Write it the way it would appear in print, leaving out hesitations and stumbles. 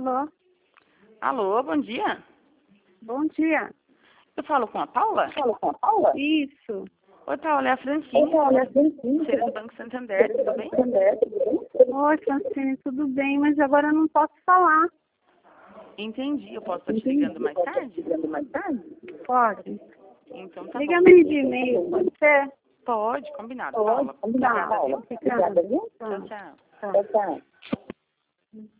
Alô? Alô, bom dia. Bom dia. Eu falo com a Paula? Isso. Oi, Paula, é a Francine, financeira do Banco Santander, tudo bem? Oi, Francine, tudo bem? Mas agora eu não posso falar. Entendi, eu posso estar te ligando mais tarde? Pode. Então tá bom. Liga-me de e-mail, pode ser? Pode, combinado, Paula. Tá. Obrigada, viu? Obrigada. Tchau, tchau. Tá.